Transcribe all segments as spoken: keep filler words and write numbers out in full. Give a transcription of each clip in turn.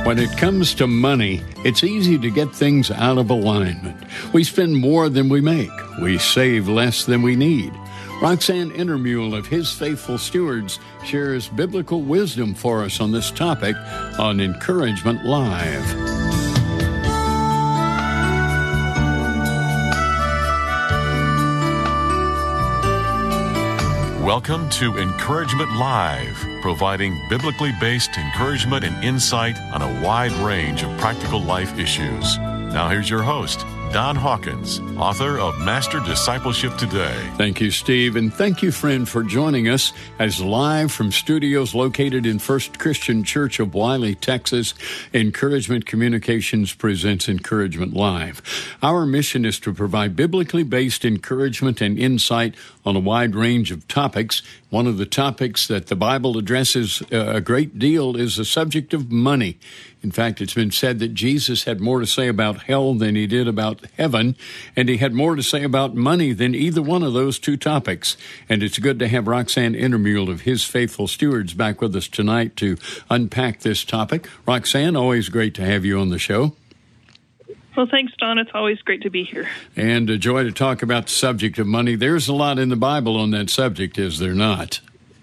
When it comes to money, it's easy to get things out of alignment. We spend more than we make. We save less than we need. Roxanne Intermule of His Faithful Stewards shares biblical wisdom for us on this topic on Encouragement Live. Welcome to Encouragement Live, providing biblically based encouragement and insight on a wide range of practical life issues. Now here's your host, Don Hawkins, author of Master Discipleship Today. Thank you, Steve, and thank you, friend, for joining us as live from studios located in First Christian Church of Wiley, Texas, Encouragement Communications presents Encouragement Live. Our mission is to provide biblically based encouragement and insight on a wide range of topics. One of the topics that the Bible addresses a great deal is the subject of money. In fact, it's been said that Jesus had more to say about hell than he did about heaven, and he had more to say about money than either one of those two topics. And it's good to have Roxanne Intermule of His Faithful Stewards back with us tonight to unpack this topic. Roxanne, always great to have you on the show. Well, thanks, Don. It's always great to be here. And a joy to talk about the subject of money. There's a lot in the Bible on that subject, is there not?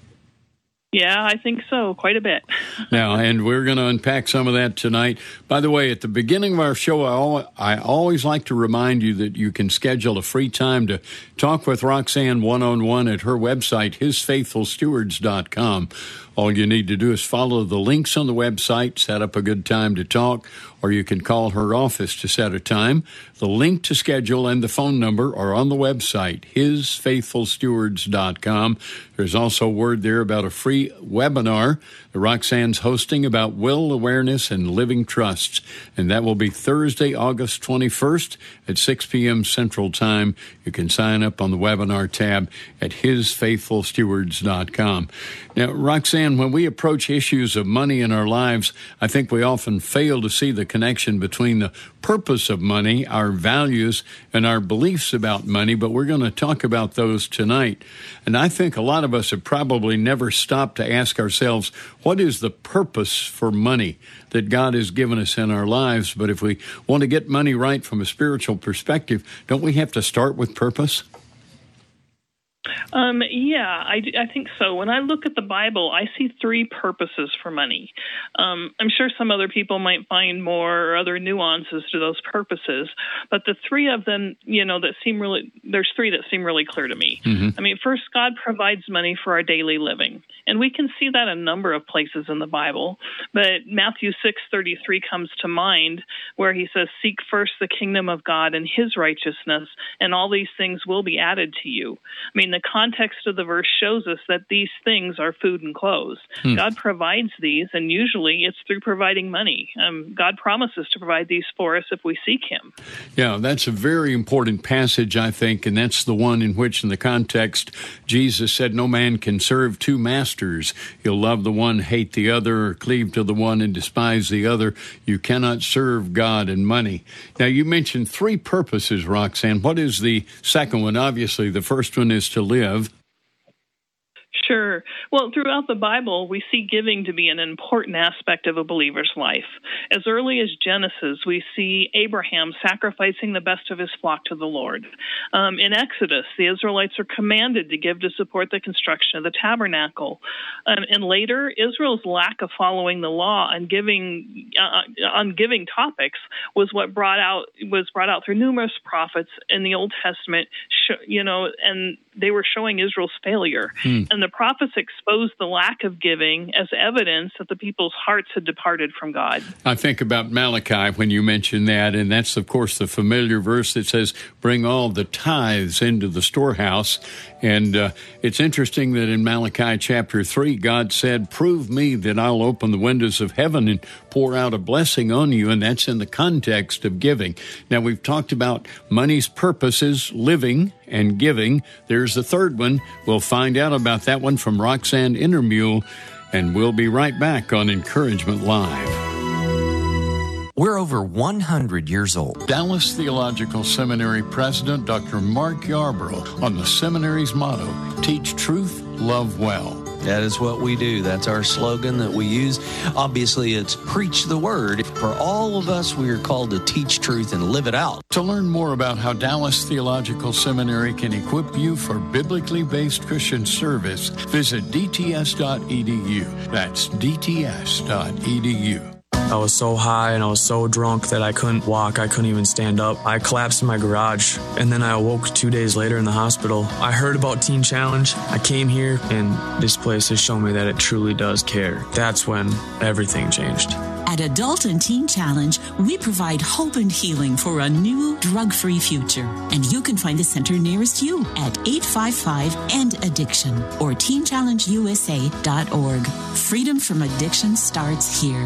Yeah, I think so, quite a bit. Now, and we're going to unpack some of that tonight. By the way, at the beginning of our show, I, al- I always like to remind you that you can schedule a free time to talk with Roxanne one-on-one at her website, his faithful stewards dot com. All you need to do is follow the links on the website, set up a good time to talk, or you can call her office to set a time. The link to schedule and the phone number are on the website, his faithful stewards dot com. There's also word there about a free webinar that Roxanne's hosting about will awareness and living trusts, and that will be Thursday, August twenty-first at six p.m. Central Time. You can sign up on the webinar tab at his faithful stewards dot com. Now, Roxanne, when we approach issues of money in our lives, I think we often fail to see the connection between the purpose of money, our values, and our beliefs about money, but we're going to talk about those tonight. And I think a lot of us have probably never stopped to ask ourselves, what is the purpose for money that God has given us in our lives? But if we want to get money right from a spiritual perspective, don't we have to start with purpose? Um, yeah, I, I think so. When I look at the Bible, I see three purposes for money. Um, I'm sure some other people might find more or other nuances to those purposes, but the three of them, you know, that seem really, there's three that seem really clear to me. Mm-hmm. I mean, first, God provides money for our daily living, and we can see that in a number of places in the Bible, but Matthew six thirty-three comes to mind where he says, seek first the kingdom of God and his righteousness, and all these things will be added to you. I mean, the context of the verse shows us that these things are food and clothes. Hmm. God provides these, and usually it's through providing money. Um, God promises to provide these for us if we seek him. Yeah, that's a very important passage, I think, and that's the one in which, in the context, Jesus said, no man can serve two masters. You'll love the one, hate the other, or cleave to the one and despise the other. You cannot serve God and money. Now, you mentioned three purposes, Roxanne. What is the second one? Obviously, the first one is to live. Sure. Well, throughout the Bible, we see giving to be an important aspect of a believer's life. As early as Genesis, we see Abraham sacrificing the best of his flock to the Lord. Um, in Exodus, the Israelites are commanded to give to support the construction of the tabernacle. Um, and later, Israel's lack of following the law on giving uh, on giving topics was what brought out was brought out through numerous prophets in the Old Testament. You know, and they were showing Israel's failure. Hmm. And the prophets exposed the lack of giving as evidence that the people's hearts had departed from God. I think about Malachi when you mention that, and that's, of course, the familiar verse that says, bring all the tithes into the storehouse. And uh, it's interesting that in Malachi chapter three, God said, prove me that I'll open the windows of heaven and pour out a blessing on you, and that's in the context of giving. Now, we've talked about money's purposes, living and giving. There's the third one. We'll find out about that one from Roxanne Intermule, and we'll be right back on Encouragement Live. We're over one hundred years old. Dallas Theological Seminary President Doctor Mark Yarbrough on the seminary's motto, Teach Truth, Love Well. That is what we do. That's our slogan that we use. Obviously, it's preach the word. For all of us, we are called to teach truth and live it out. To learn more about how Dallas Theological Seminary can equip you for biblically based Christian service, visit d t s dot e d u. That's d t s dot e d u. I was so high and I was so drunk that I couldn't walk. I couldn't even stand up. I collapsed in my garage, and then I awoke two days later in the hospital. I heard about Teen Challenge. I came here, and this place has shown me that it truly does care. That's when everything changed. At Adult and Teen Challenge, we provide hope and healing for a new drug-free future. And you can find the center nearest you at eight five five, end addiction or teen challenge u s a dot org. Freedom from addiction starts here.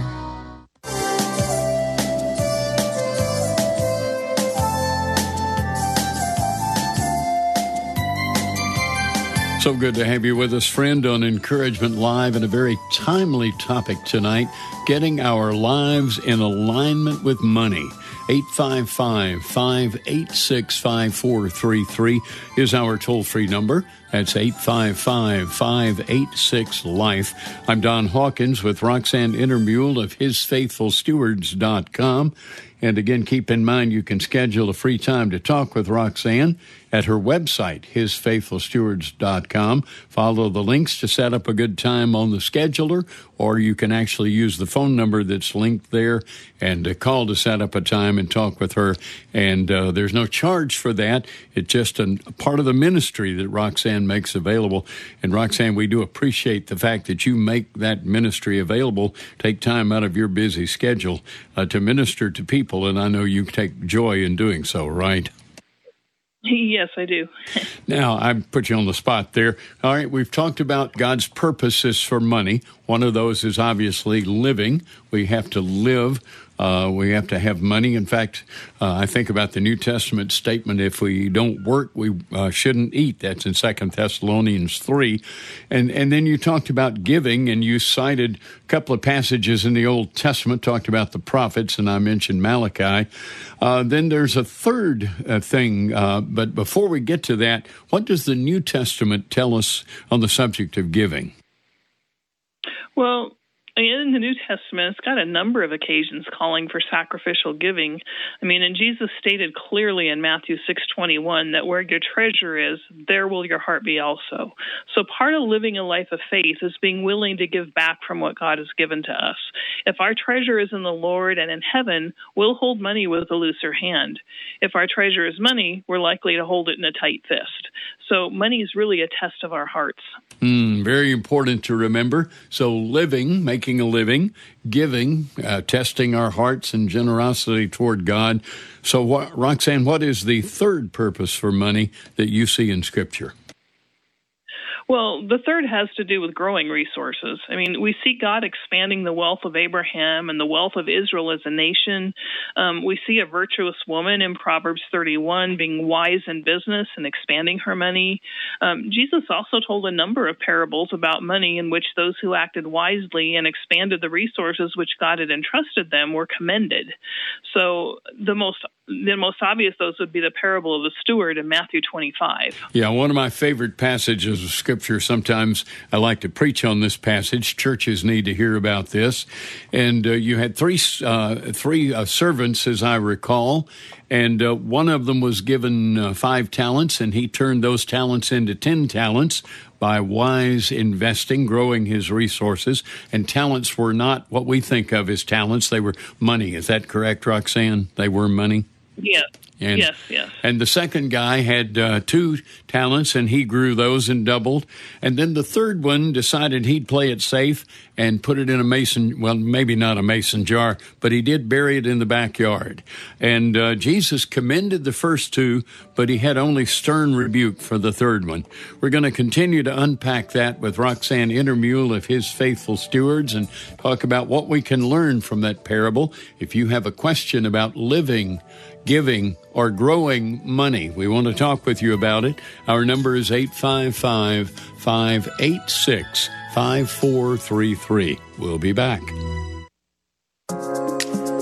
So good to have you with us, friend, on Encouragement Live, and a very timely topic tonight, getting our lives in alignment with money. eight five five, five eight six, five four three three is our toll-free number. That's eight five five, five eight six, life. I'm Don Hawkins with Roxanne Intermule of his faithful stewards dot com. And again, keep in mind you can schedule a free time to talk with Roxanne at her website, his faithful stewards dot com. Follow the links to set up a good time on the scheduler, or you can actually use the phone number that's linked there and uh, call to set up a time and talk with her. And uh, there's no charge for that. It's just a, a part of the ministry that Roxanne makes available. And Roxanne, we do appreciate the fact that you make that ministry available, take time out of your busy schedule uh, to minister to people. And I know you take joy in doing so, right? Yes, I do. Now, I put you on the spot there. All right, we've talked about God's purposes for money. One of those is obviously living. We have to live. Uh, we have to have money. In fact, uh, I think about the New Testament statement, if we don't work, we uh, shouldn't eat. That's in Second Thessalonians three. And and then you talked about giving, and you cited a couple of passages in the Old Testament, talked about the prophets, and I mentioned Malachi. Uh, then there's a third uh, thing, uh, but before we get to that, what does the New Testament tell us on the subject of giving? Well, in the New Testament, it's got a number of occasions calling for sacrificial giving. I mean, and Jesus stated clearly in Matthew six twenty-one that where your treasure is, there will your heart be also. So part of living a life of faith is being willing to give back from what God has given to us. If our treasure is in the Lord and in heaven, we'll hold money with a looser hand. If our treasure is money, we're likely to hold it in a tight fist. So money is really a test of our hearts. Mm, very important to remember. So living, making a living, giving, uh, testing our hearts and generosity toward God. So, what, Roxanne, what is the third purpose for money that you see in Scripture? Well, the third has to do with growing resources. I mean, we see God expanding the wealth of Abraham and the wealth of Israel as a nation. Um, we see a virtuous woman in Proverbs thirty-one being wise in business and expanding her money. Um, Jesus also told a number of parables about money in which those who acted wisely and expanded the resources which God had entrusted them were commended. So the most the most obvious those would be the parable of the steward in Matthew twenty-five. Yeah, one of my favorite passages of Scripture. Sometimes I like to preach on this passage. Churches need to hear about this. And uh, you had three uh, three uh, servants, as I recall, and uh, one of them was given uh, five talents, and he turned those talents into ten talents by wise investing, growing his resources. And talents were not what we think of as talents. They were money. Is that correct, Roxanne? They were money? Yeah. And, yes, yes. And the second guy had uh, two talents, and he grew those and doubled. And then the third one decided he'd play it safe and put it in a mason, well, maybe not a mason jar, but he did bury it in the backyard. And uh, Jesus commended the first two, but he had only stern rebuke for the third one. We're going to continue to unpack that with Roxanne Intermule of His Faithful Stewards and talk about what we can learn from that parable. If you have a question about living, giving, or growing money, we want to talk with you about it. Our number is eight five five, five eight six, five four three three. We'll be back.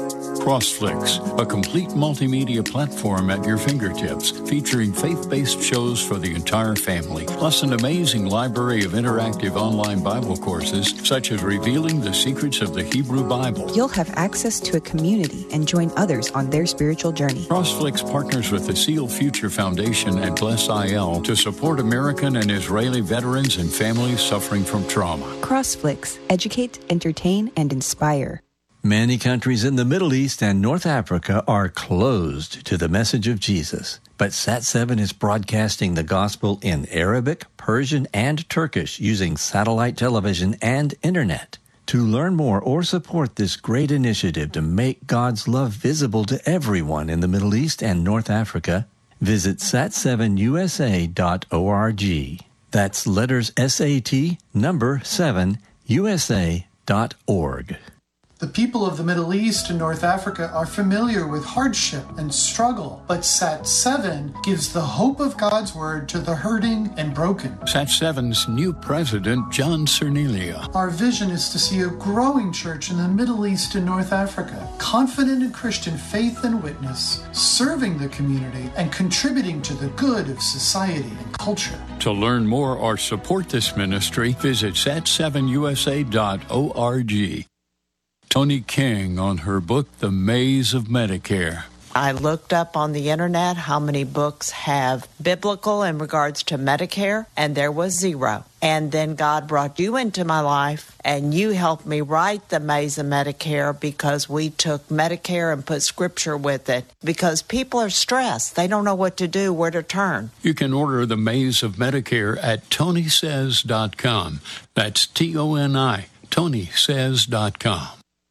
CrossFlix, a complete multimedia platform at your fingertips, featuring faith-based shows for the entire family, plus an amazing library of interactive online Bible courses, such as Revealing the Secrets of the Hebrew Bible. You'll have access to a community and join others on their spiritual journey. CrossFlix partners with the Seal Future Foundation and Bless I L to support American and Israeli veterans and families suffering from trauma. CrossFlix. Educate, entertain, and inspire. Many countries in the Middle East and North Africa are closed to the message of Jesus. But Sat seven is broadcasting the gospel in Arabic, Persian, and Turkish using satellite television and internet. To learn more or support this great initiative to make God's love visible to everyone in the Middle East and North Africa, visit sat seven u s a dot org. That's letters S A T, number seven, U S A dot org. The people of the Middle East and North Africa are familiar with hardship and struggle, but Sat seven gives the hope of God's Word to the hurting and broken. Sat seven's new president, John Cernelia. Our vision is to see a growing church in the Middle East and North Africa, confident in Christian faith and witness, serving the community, and contributing to the good of society and culture. To learn more or support this ministry, visit sat seven u s a dot org. Tony King on her book, The Maze of Medicare. I looked up on the internet how many books have biblical in regards to Medicare, and there was zero. And then God brought you into my life, and you helped me write The Maze of Medicare because we took Medicare and put scripture with it. Because people are stressed. They don't know what to do, where to turn. You can order The Maze of Medicare at tony says dot com. That's T O N I, tony says dot com.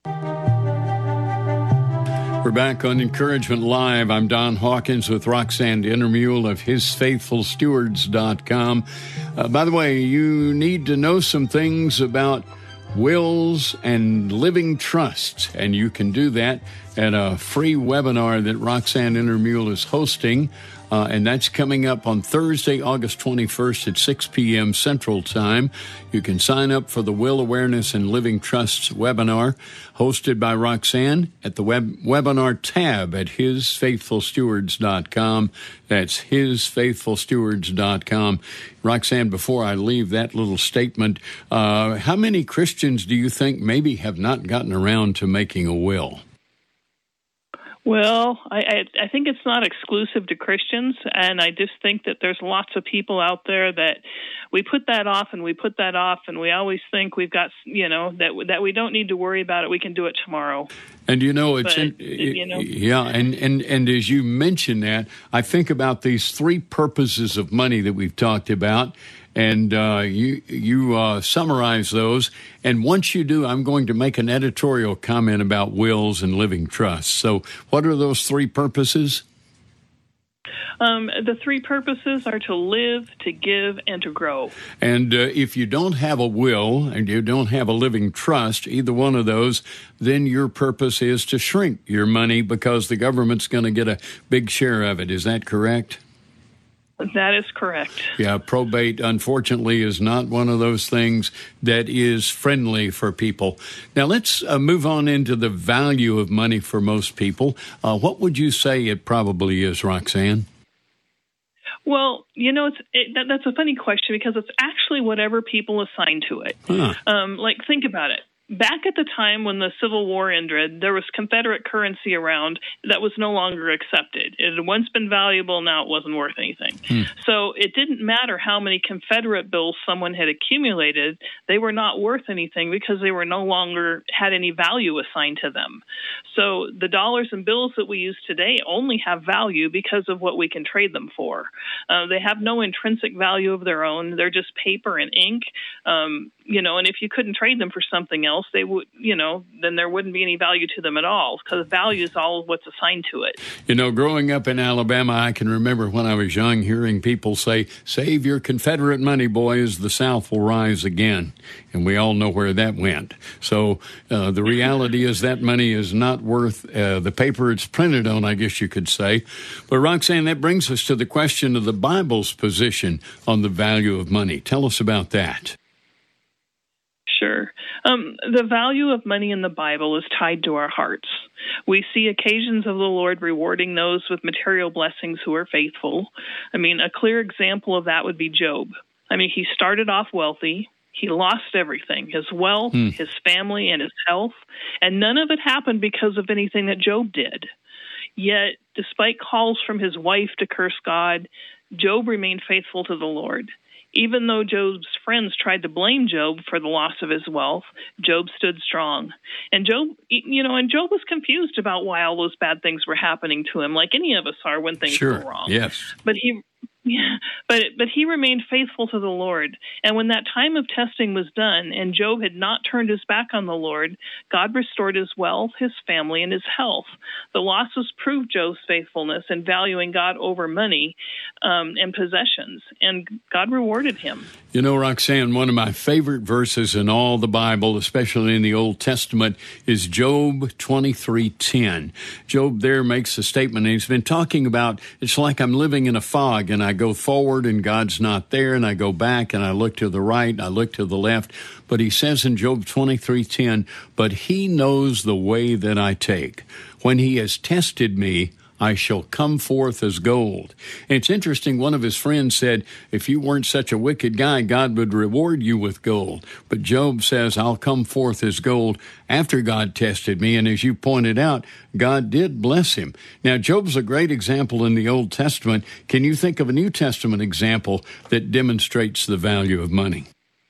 We're back on Encouragement Live. I'm Don Hawkins with Roxanne Innermule of his faithful stewards dot com. Uh, by the way, you need to know some things about wills and living trusts, and you can do that at a free webinar that Roxanne Innermule is hosting. Uh, and that's coming up on Thursday, August twenty-first at six p.m. Central Time. You can sign up for the Will Awareness and Living Trusts webinar hosted by Roxanne at the web webinar tab at his faithful stewards dot com. That's his faithful stewards dot com. Roxanne, before I leave that little statement, uh, how many Christians do you think maybe have not gotten around to making a will? Well, I, I, I think it's not exclusive to Christians, and I just think that there's lots of people out there that we put that off and we put that off, and we always think we've got, you know, that that we don't need to worry about it. We can do it tomorrow. And you know, it's but, in, you know, yeah, and, and and as you mention that, I think about these three purposes of money that we've talked about. And uh, you you uh, summarize those. And once you do, I'm going to make an editorial comment about wills and living trusts. So what are those three purposes? Um, the three purposes are to live, to give, and to grow. And uh, if you don't have a will and you don't have a living trust, either one of those, then your purpose is to shrink your money because the government's going to get a big share of it. Is that correct? That is correct. Yeah, probate, unfortunately, is not one of those things that is friendly for people. Now, let's uh, move on into the value of money for most people. Uh, what would you say it probably is, Roxanne? Well, you know, it's it, that, that's a funny question because it's actually whatever people assign to it. Huh. Um, like, think about it. Back at the time when the Civil War ended, there was Confederate currency around that was no longer accepted. It had once been valuable, now it wasn't worth anything. Hmm. So it didn't matter how many Confederate bills someone had accumulated, they were not worth anything because they were no longer had any value assigned to them. So the dollars and bills that we use today only have value because of what we can trade them for. Uh, they have no intrinsic value of their own. They're just paper and ink. Um, you know, and if you couldn't trade them for something else, they would, you know, then there wouldn't be any value to them at all because value is all what's assigned to it. You know, growing up in Alabama, I can remember when I was young hearing people say, save your Confederate money, boys, the South will rise again. And we all know where that went. So uh, the reality is that money is not worth uh, the paper it's printed on, I guess you could say. But Roxanne, that brings us to the question of the Bible's position on the value of money. Tell us about that. Sure. Um, the value of money in the Bible is tied to our hearts. We see occasions of the Lord rewarding those with material blessings who are faithful. I mean, a clear example of that would be Job. I mean, he started off wealthy. He lost everything, his wealth, hmm. his family, and his health. And none of it happened because of anything that Job did. Yet, despite calls from his wife to curse God, Job remained faithful to the Lord. Even though Job's friends tried to blame Job for the loss of his wealth, Job stood strong. And Job, you know, and Job was confused about why all those bad things were happening to him, like any of us are when things sure. go wrong. Yes. But he Yeah, but but he remained faithful to the Lord. And when that time of testing was done and Job had not turned his back on the Lord, God restored his wealth, his family, and his health. The losses proved Job's faithfulness in valuing God over money um, and possessions, and God rewarded him. You know, Roxanne, one of my favorite verses in all the Bible, especially in the Old Testament, is Job twenty-three ten. Job there makes a statement, and he's been talking about, it's like I'm living in a fog, and I go forward and God's not there, and I go back and I look to the right and I look to the left. But he says in Job twenty-three ten, but he knows the way that I take. When he has tested me, I shall come forth as gold. And it's interesting, one of his friends said, if you weren't such a wicked guy, God would reward you with gold. But Job says, I'll come forth as gold after God tested me. And as you pointed out, God did bless him. Now, Job's a great example in the Old Testament. Can you think of a New Testament example that demonstrates the value of money?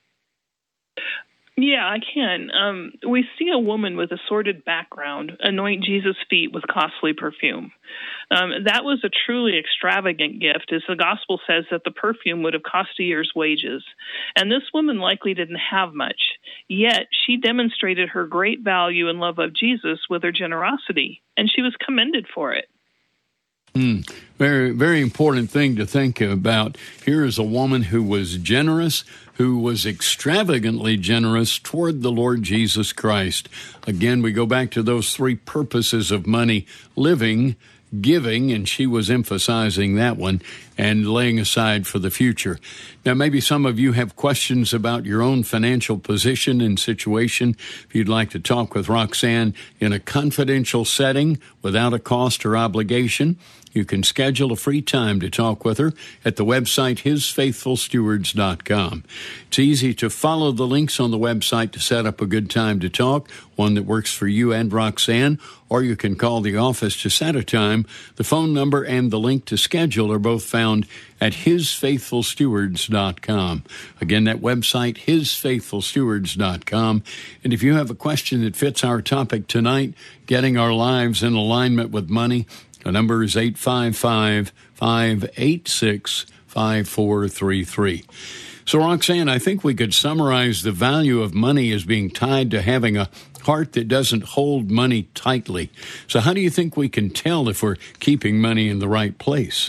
Yeah, I can. Um, we see a woman with a sordid background anoint Jesus' feet with costly perfume. Um, that was a truly extravagant gift, as the gospel says that the perfume would have cost a year's wages. And this woman likely didn't have much, yet she demonstrated her great value and love of Jesus with her generosity, and she was commended for it. Mm, very, very important thing to think about. Here is a woman who was generous, who was extravagantly generous toward the Lord Jesus Christ. Again, we go back to those three purposes of money: living, giving, and she was emphasizing that one, and laying aside for the future. Now, maybe some of you have questions about your own financial position and situation. If you'd like to talk with Roxanne in a confidential setting without a cost or obligation, you can schedule a free time to talk with her at the website his faithful stewards dot com. It's easy to follow the links on the website to set up a good time to talk, one that works for you and Roxanne, or you can call the office to set a time. The phone number and the link to schedule are both found at his faithful stewards dot com. Again, that website, his faithful stewards dot com. And if you have a question that fits our topic tonight, getting our lives in alignment with money, the number is eight five five, five eight six, five four three three. So, Roxanne, I think we could summarize the value of money as being tied to having a heart that doesn't hold money tightly. So how do you think we can tell if we're keeping money in the right place?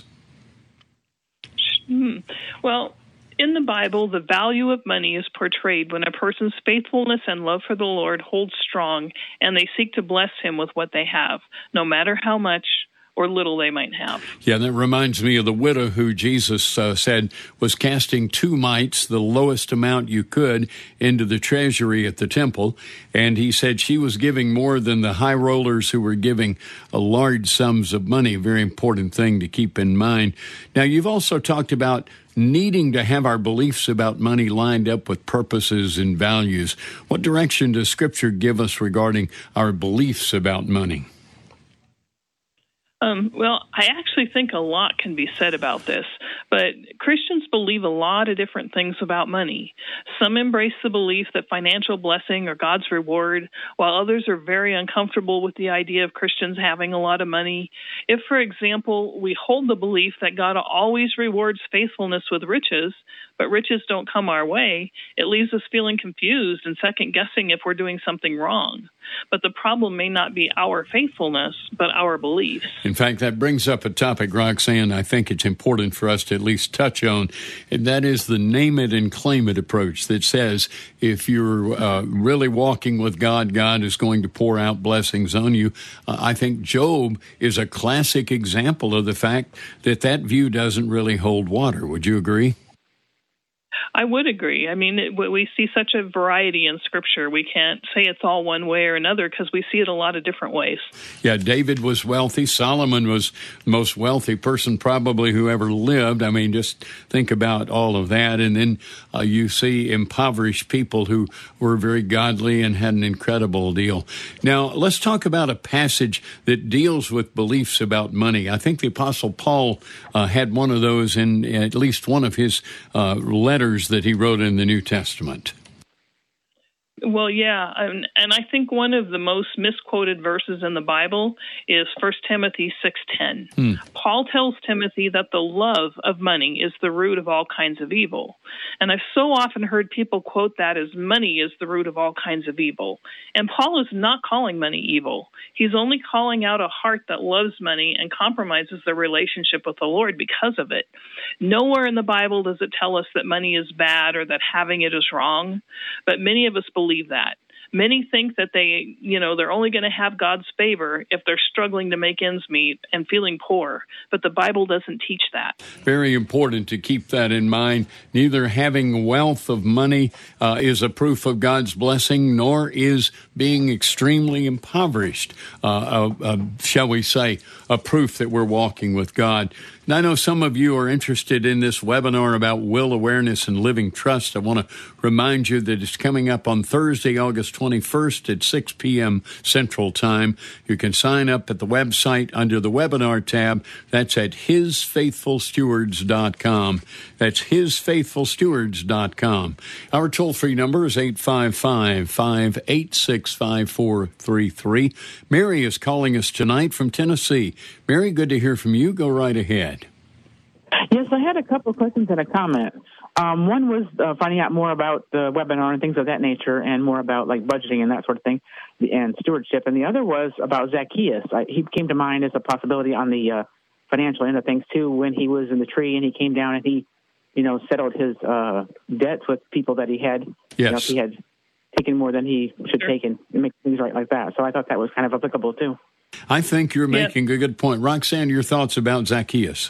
Hmm. Well, in the Bible, the value of money is portrayed when a person's faithfulness and love for the Lord holds strong and they seek to bless him with what they have, no matter how much or little they might have. Yeah, that reminds me of the widow who Jesus uh, said was casting two mites, the lowest amount you could, into the treasury at the temple. And he said she was giving more than the high rollers who were giving uh, large sums of money. A very important thing to keep in mind. Now, you've also talked about needing to have our beliefs about money lined up with purposes and values. What direction does Scripture give us regarding our beliefs about money? Um, well, I actually think a lot can be said about this, but Christians believe a lot of different things about money. Some embrace the belief that financial blessing or God's reward, while others are very uncomfortable with the idea of Christians having a lot of money. If, for example, we hold the belief that God always rewards faithfulness with riches, but riches don't come our way, it leaves us feeling confused and second-guessing if we're doing something wrong. But the problem may not be our faithfulness, but our beliefs. In fact, that brings up a topic, Roxanne, I think it's important for us to at least touch on, and that is the name it and claim it approach that says if you're uh, really walking with God, God is going to pour out blessings on you. Uh, I think Job is a classic example of the fact that that view doesn't really hold water. Would you agree? I would agree. I mean, it, we see such a variety in Scripture. We can't say it's all one way or another because we see it a lot of different ways. Yeah, David was wealthy. Solomon was the most wealthy person probably who ever lived. I mean, just think about all of that. And then uh, you see impoverished people who were very godly and had an incredible deal. Now, let's talk about a passage that deals with beliefs about money. I think the Apostle Paul uh, had one of those in at least one of his uh, letters that he wrote in the New Testament. Well, yeah, and, and I think one of the most misquoted verses in the Bible is First Timothy six ten. Hmm. Paul tells Timothy that the love of money is the root of all kinds of evil. And I've so often heard people quote that as money is the root of all kinds of evil. And Paul is not calling money evil. He's only calling out a heart that loves money and compromises their relationship with the Lord because of it. Nowhere in the Bible does it tell us that money is bad or that having it is wrong, but many of us believe that. Many think that they, you know, they're only going to have God's favor if they're struggling to make ends meet and feeling poor. But the Bible doesn't teach that. Very important to keep that in mind. Neither having wealth of money uh, is a proof of God's blessing, nor is being extremely impoverished, uh, uh, uh, shall we say, a proof that we're walking with God. And I know some of you are interested in this webinar about will awareness and living trust. I want to remind you that it's coming up on Thursday, August twenty-first at six p.m. Central Time. You can sign up at the website under the webinar tab. That's at his faithful stewards dot com. That's his faithful stewards dot com. Our toll-free number is eight five five, five eight six, five four three three. Mary is calling us tonight from Tennessee. Mary, good to hear from you. Go right ahead. Yes, I had a couple of questions and a comment. Um, one was uh, finding out more about the webinar and things of that nature, and more about like budgeting and that sort of thing, and stewardship. And the other was about Zacchaeus. I, he came to mind as a possibility on the uh, financial end of things too, when he was in the tree and he came down and he, you know, settled his uh, debts with people that he had. Yes. You know, if he had taken more than he should sure. take and make things right like that. So I thought that was kind of applicable too. I think you're yeah. making a good point. Roxanne, your thoughts about Zacchaeus?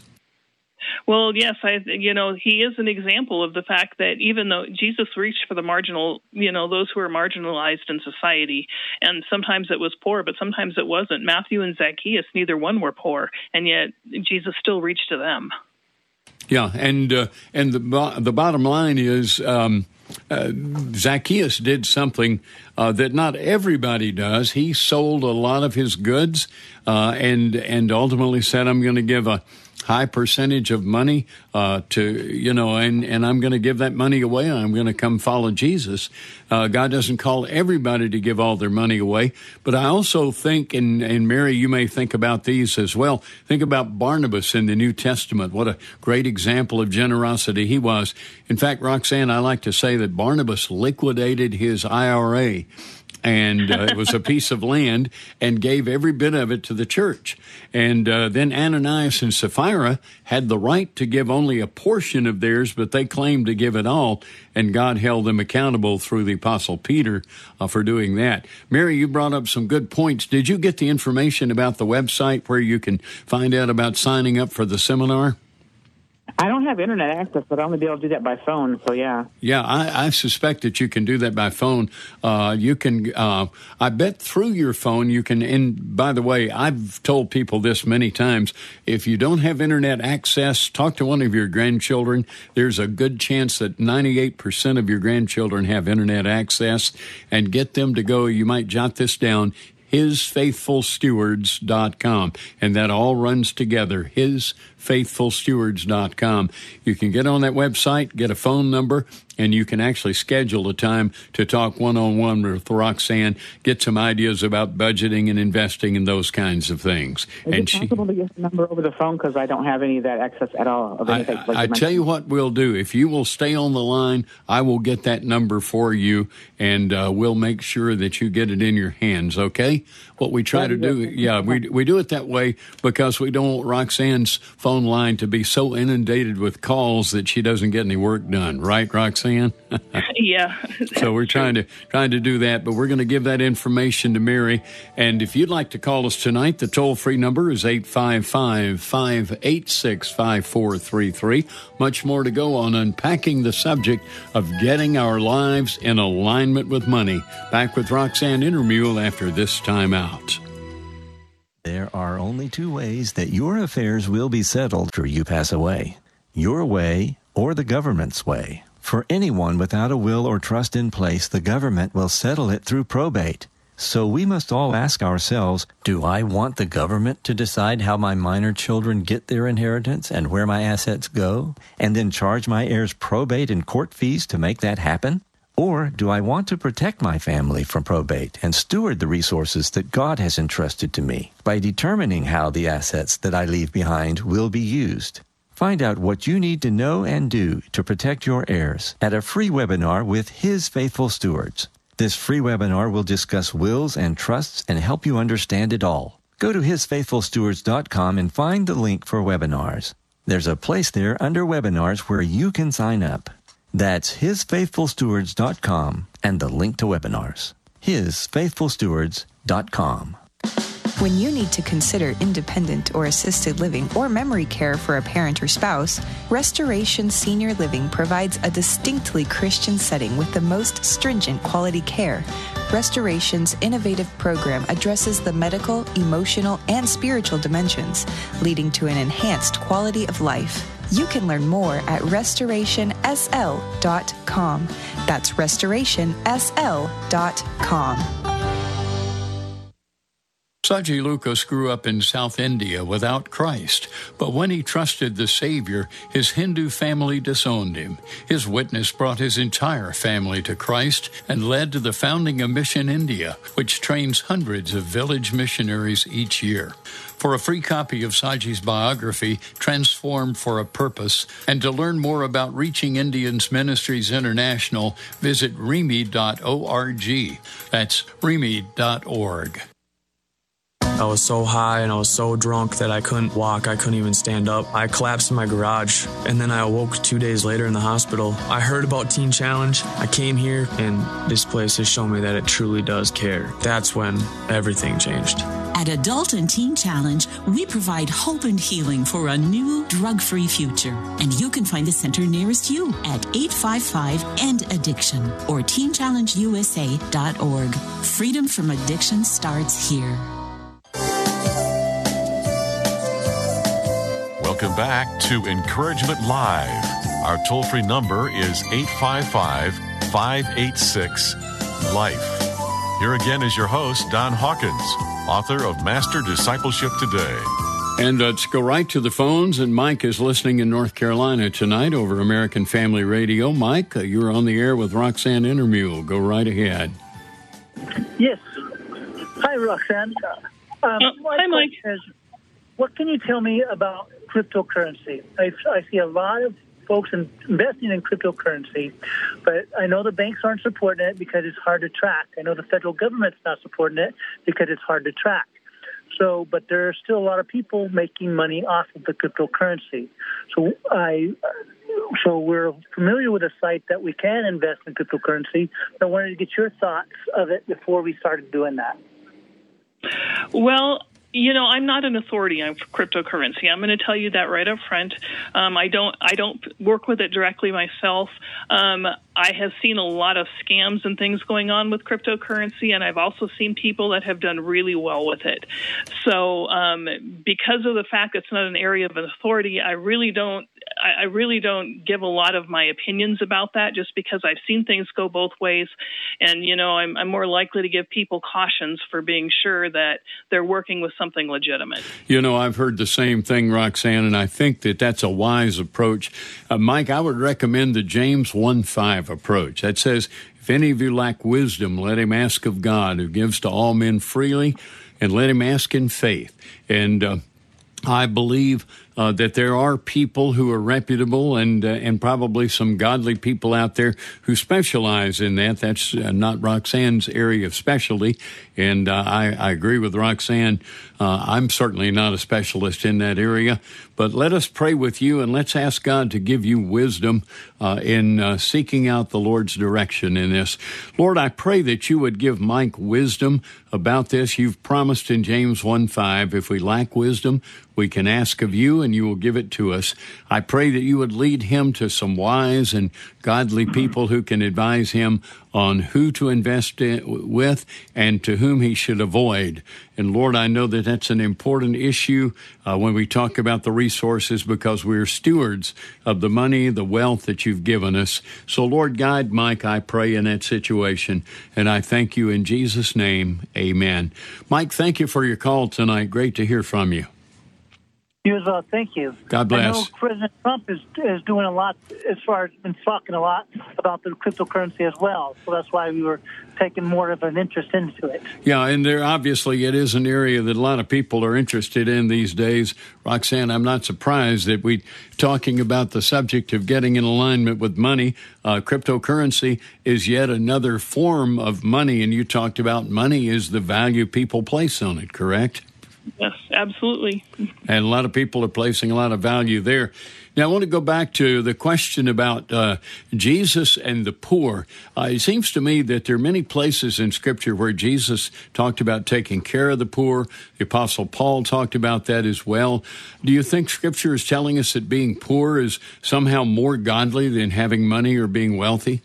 Well, yes, I, you know, he is an example of the fact that even though Jesus reached for the marginal, you know, those who are marginalized in society, and sometimes it was poor, but sometimes it wasn't. Matthew and Zacchaeus, neither one were poor, and yet Jesus still reached to them. Yeah, and uh, and the the bottom line is um, uh, Zacchaeus did something uh, that not everybody does. He sold a lot of his goods uh, and and ultimately said, "I'm going to give a high percentage of money uh, to, you know, and, and I'm going to give that money away. I'm going to come follow Jesus." Uh, God doesn't call everybody to give all their money away. But I also think, and, and Mary, you may think about these as well. Think about Barnabas in the New Testament. What a great example of generosity he was. In fact, Roxanne, I like to say that Barnabas liquidated his I R A. And uh, it was a piece of land, and gave every bit of it to the church. And uh, then Ananias and Sapphira had the right to give only a portion of theirs, but they claimed to give it all, and God held them accountable through the Apostle Peter uh, for doing that. Mary, you brought up some good points. Did you get the information about the website where you can find out about signing up for the seminar? I don't have internet access, but I'll only be able to do that by phone, so yeah. Yeah, I, I suspect that you can do that by phone. Uh, you can, uh, I bet through your phone you can, and by the way, I've told people this many times, if you don't have internet access, talk to one of your grandchildren. There's a good chance that ninety-eight percent of your grandchildren have internet access, and get them to go, you might jot this down, his faithful stewards dot com, and that all runs together, his faithful stewards dot com. You can get on that website, get a phone number, and you can actually schedule a time to talk one-on-one with Roxanne, get some ideas about budgeting and investing and those kinds of things. Is and it she, possible to get the number over the phone, because I don't have any of that access at all? Of anything, I, like I tell you what we'll do. If you will stay on the line, I will get that number for you, and uh, we'll make sure that you get it in your hands, okay? What we try to do, yeah, we we do it that way because we don't want Roxanne's phone phone line to be so inundated with calls that she doesn't get any work done. Right, Roxanne? Yeah. So we're trying to trying to do that, but we're going to give that information to Mary. And if you'd like to call us tonight, the toll-free number is eight five five, five eight six, five four three three. Much more to go on unpacking the subject of getting our lives in alignment with money. Back with Roxanne Intermule after this time out. There are only two ways that your affairs will be settled after you pass away. Your way or the government's way. For anyone without a will or trust in place, the government will settle it through probate. So we must all ask ourselves, do I want the government to decide how my minor children get their inheritance and where my assets go, and then charge my heirs probate and court fees to make that happen? Or do I want to protect my family from probate and steward the resources that God has entrusted to me by determining how the assets that I leave behind will be used? Find out what you need to know and do to protect your heirs at a free webinar with His Faithful Stewards. This free webinar will discuss wills and trusts and help you understand it all. Go to his faithful stewards dot com and find the link for webinars. There's a place there under webinars where you can sign up. That's his faithful stewards dot com and the link to webinars. his faithful stewards dot com. When you need to consider independent or assisted living or memory care for a parent or spouse, Restoration Senior Living provides a distinctly Christian setting with the most stringent quality care. Restoration's innovative program addresses the medical, emotional, and spiritual dimensions, leading to an enhanced quality of life. You can learn more at restoration s l dot com. That's restoration s l dot com. Saji Lucas grew up in South India without Christ, but when he trusted the Savior, his Hindu family disowned him. His witness brought his entire family to Christ and led to the founding of Mission India, which trains hundreds of village missionaries each year. For a free copy of Saji's biography, Transformed for a Purpose, and to learn more about Reaching Indians Ministries International, visit R E M I dot org. That's R E M I dot org. I was so high and I was so drunk that I couldn't walk. I couldn't even stand up. I collapsed in my garage, and then I awoke two days later in the hospital. I heard about Teen Challenge. I came here, and this place has shown me that it truly does care. That's when everything changed. At Adult and Teen Challenge, we provide hope and healing for a new drug-free future. And you can find the center nearest you at eight five five, end addiction or teen challenge u s a dot org. Freedom from addiction starts here. Welcome back to Encouragement Live. Our toll-free number is eight five five, five eight six, LIFE. Here again is your host, Don Hawkins, author of Master Discipleship Today. And uh, let's go right to the phones, and Mike is listening in North Carolina tonight over American Family Radio. Mike, uh, you're on the air with Roxanne Intermule. Go right ahead. Yes. Hi, Roxanne. Um, uh, hi, Mike. Is, what can you tell me about cryptocurrency? I, I see a lot of folks in, investing in cryptocurrency, but I know the banks aren't supporting it because it's hard to track. I know the federal government's not supporting it because it's hard to track. So, but there are still a lot of people making money off of the cryptocurrency. So I, so we're familiar with a site that we can invest in cryptocurrency. I wanted to get your thoughts of it before we started doing that. Well, you know, I'm not an authority on cryptocurrency. I'm going to tell you that right up front. Um, I don't I don't work with it directly myself. Um, I have seen a lot of scams and things going on with cryptocurrency, and I've also seen people that have done really well with it. So um, because of the fact it's not an area of authority, I really don't I, I really don't give a lot of my opinions about that, just because I've seen things go both ways. And, you know, I'm, I'm more likely to give people cautions for being sure that they're working with something legitimate. You know, I've heard the same thing, Roxanne, and I think that that's a wise approach. Uh, Mike, I would recommend the James one five approach. That says, if any of you lack wisdom, let him ask of God, who gives to all men freely, and let him ask in faith. And uh, I believe uh, that there are people who are reputable and uh, and probably some godly people out there who specialize in that. That's uh, not Roxanne's area of specialty, and uh, I, I agree with Roxanne. Uh, I'm certainly not a specialist in that area, but let us pray with you and let's ask God to give you wisdom uh, in uh, seeking out the Lord's direction in this. Lord, I pray that you would give Mike wisdom about this. You've promised in James one five, if we lack wisdom, we can ask of you and you will give it to us. I pray that you would lead him to some wise and godly people who can advise him on who to invest in, with and to whom he should avoid. And Lord, I know that that's an important issue uh, when we talk about the resources, because we're stewards of the money, the wealth that you've given us. So Lord, guide Mike, I pray, in that situation. And I thank you in Jesus' name. Amen. Mike, thank you for your call tonight. Great to hear from you. You as well. Thank you. God bless. I know President Trump is is doing a lot as far as been talking a lot about the cryptocurrency as well. So that's why we were taking more of an interest into it. Yeah, and there obviously it is an area that a lot of people are interested in these days. Roxanne, I'm not surprised that we talking about the subject of getting in alignment with money. Uh, cryptocurrency is yet another form of money, and you talked about money is the value people place on it, correct? Yes, absolutely. And a lot of people are placing a lot of value there. Now, I want to go back to the question about uh, Jesus and the poor. Uh, it seems to me that there are many places in Scripture where Jesus talked about taking care of the poor. The Apostle Paul talked about that as well. Do you think Scripture is telling us that being poor is somehow more godly than having money or being wealthy?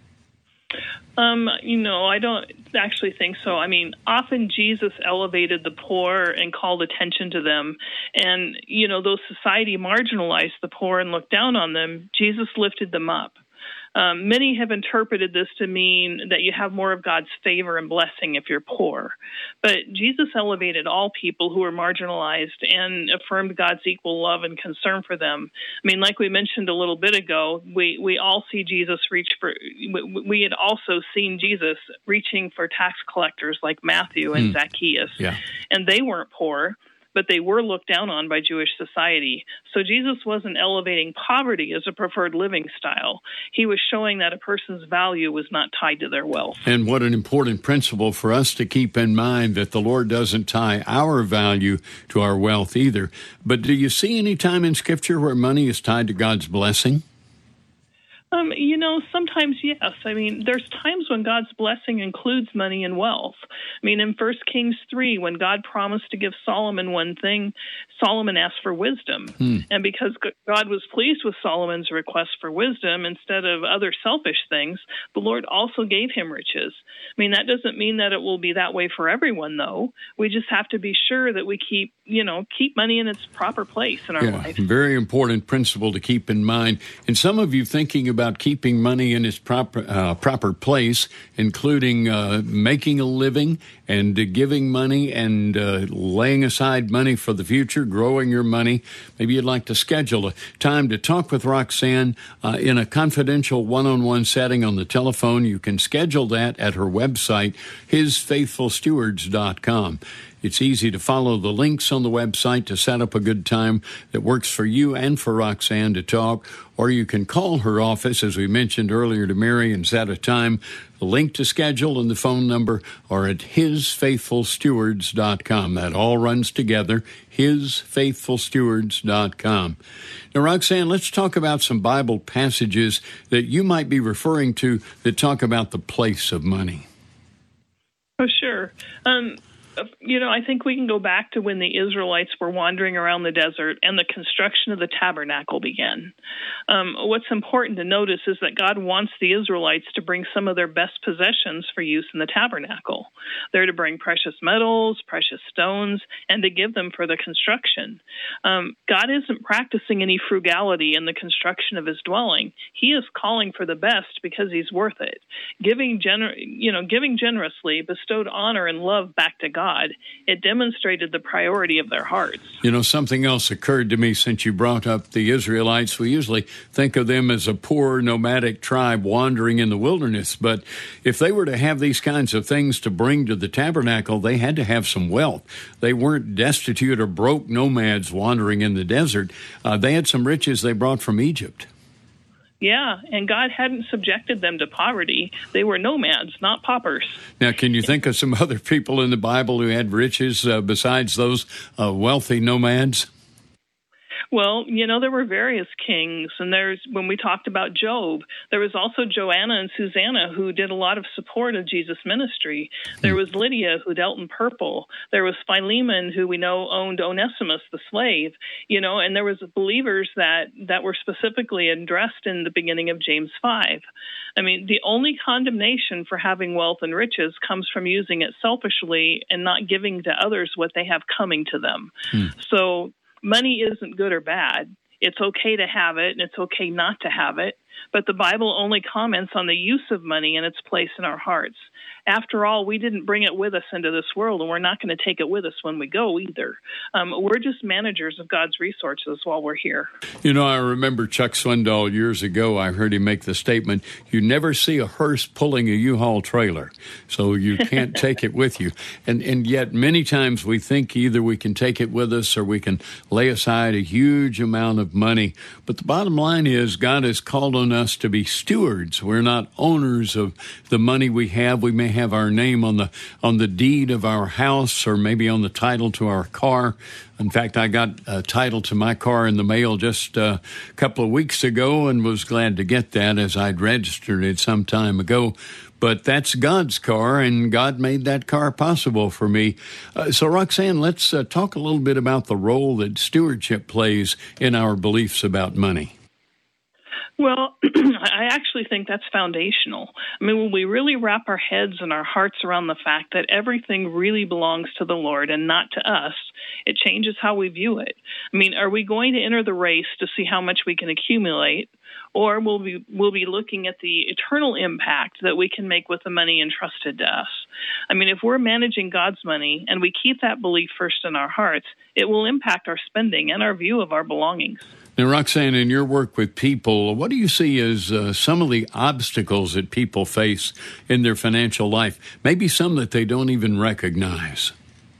Um, you know, I don't actually think so. I mean, often Jesus elevated the poor and called attention to them. And, you know, though society marginalized the poor and looked down on them, Jesus lifted them up. Um, many have interpreted this to mean that you have more of God's favor and blessing if you're poor. But Jesus elevated all people who were marginalized and affirmed God's equal love and concern for them. I mean, like we mentioned a little bit ago, we, we all see Jesus reach for, we, we had also seen Jesus reaching for tax collectors like Matthew and mm. Zacchaeus. Yeah. And they weren't poor, but they were looked down on by Jewish society. So Jesus wasn't elevating poverty as a preferred living style. He was showing that a person's value was not tied to their wealth. And what an important principle for us to keep in mind, that the Lord doesn't tie our value to our wealth either. But do you see any time in Scripture where money is tied to God's blessing? Um, you know, sometimes, yes. I mean, there's times when God's blessing includes money and wealth. I mean, in First Kings three, when God promised to give Solomon one thing, Solomon asked for wisdom. Hmm. And because God was pleased with Solomon's request for wisdom instead of other selfish things, the Lord also gave him riches. I mean, that doesn't mean that it will be that way for everyone, though. We just have to be sure that we keep, you know, keep money in its proper place in our yeah, life. Very important principle to keep in mind. And some of you thinking about about keeping money in its proper uh, proper place, including uh, making a living and uh, giving money and uh, laying aside money for the future, growing your money. Maybe you'd like to schedule a time to talk with Roxanne uh, in a confidential one-on-one setting on the telephone. You can schedule that at her website, his faithful stewards dot com. It's easy to follow the links on the website to set up a good time that works for you and for Roxanne to talk, or you can call her office, as we mentioned earlier, to Mary and set a time. The link to schedule and the phone number are at his faithful stewards dot com. That all runs together, his faithful stewards dot com. Now, Roxanne, let's talk about some Bible passages that you might be referring to that talk about the place of money. Oh, sure. Um You know, I think we can go back to when the Israelites were wandering around the desert and the construction of the tabernacle began. Um, what's important to notice is that God wants the Israelites to bring some of their best possessions for use in the tabernacle. They're to bring precious metals, precious stones, and to give them for the construction. Um, God isn't practicing any frugality in the construction of his dwelling. He is calling for the best because he's worth it. Giving, gener- you know, giving generously bestowed honor and love back to God. God. It demonstrated the priority of their hearts. You know, something else occurred to me since you brought up the Israelites. We usually think of them as a poor nomadic tribe wandering in the wilderness, but if they were to have these kinds of things to bring to the tabernacle, they had to have some wealth. They weren't destitute or broke nomads wandering in the desert. Uh, they had some riches they brought from Egypt. Yeah, and God hadn't subjected them to poverty. They were nomads, not paupers. Now, can you think of some other people in the Bible who had riches uh, besides those uh, wealthy nomads? Well, you know, there were various kings, and there's when we talked about Job, there was also Joanna and Susanna who did a lot of support of Jesus' ministry. There was Lydia who dealt in purple. There was Philemon who we know owned Onesimus, the slave. You know, and there was believers that that were specifically addressed in the beginning of James five. I mean, the only condemnation for having wealth and riches comes from using it selfishly and not giving to others what they have coming to them. Hmm. So money isn't good or bad. It's okay to have it, and it's okay not to have it. But the Bible only comments on the use of money and its place in our hearts. After all, we didn't bring it with us into this world, and we're not going to take it with us when we go either. Um, we're just managers of God's resources while we're here. You know, I remember Chuck Swindoll years ago. I heard him make the statement, you never see a hearse pulling a U-Haul trailer, so you can't take it with you. And, and yet many times we think either we can take it with us or we can lay aside a huge amount of money. But the bottom line is God has called on us to be stewards. We're not owners of the money we have. We may have our name on the on the deed of our house or maybe on the title to our car. In fact, I got a title to my car in the mail just a couple of weeks ago and was glad to get that as I'd registered it some time ago. But that's God's car, and God made that car possible for me. Uh, so, Roxanne, let's uh, talk a little bit about the role that stewardship plays in our beliefs about money. Well, I actually think that's foundational. I mean, when we really wrap our heads and our hearts around the fact that everything really belongs to the Lord and not to us, it changes how we view it. I mean, are we going to enter the race to see how much we can accumulate, or will we we'll be looking at the eternal impact that we can make with the money entrusted to us? I mean, if we're managing God's money and we keep that belief first in our hearts, it will impact our spending and our view of our belongings. Now, Roxanne, in your work with people, what do you see as uh, some of the obstacles that people face in their financial life? Maybe some that they don't even recognize.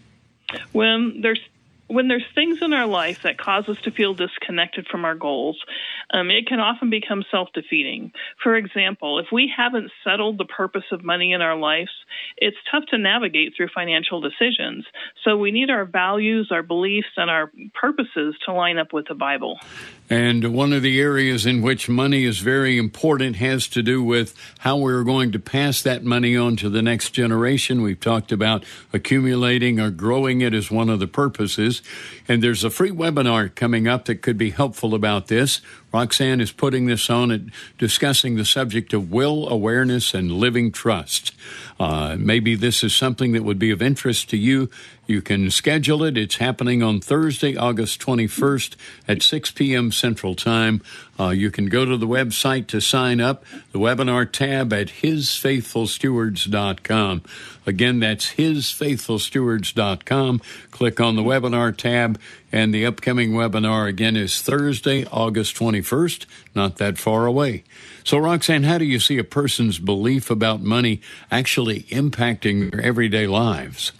When there's When there's things in our life that cause us to feel disconnected from our goals, um, it can often become self-defeating. For example, if we haven't settled the purpose of money in our lives, it's tough to navigate through financial decisions. So we need our values, our beliefs, and our purposes to line up with the Bible. And one of the areas in which money is very important has to do with how we're going to pass that money on to the next generation. We've talked about accumulating or growing it as one of the purposes. And there's a free webinar coming up that could be helpful about this. Roxanne is putting this on and discussing the subject of will, awareness, and living trust. Uh, maybe this is something that would be of interest to you. You can schedule it. It's happening on Thursday, August twenty-first at six p.m. Central Time. Uh, you can go to the website to sign up, the webinar tab at his faithful stewards dot com. Again, that's his faithful stewards dot com. Click on the webinar tab, and the upcoming webinar, again, is Thursday, August twenty-first, not that far away. So, Roxanne, how do you see a person's belief about money actually impacting their everyday lives?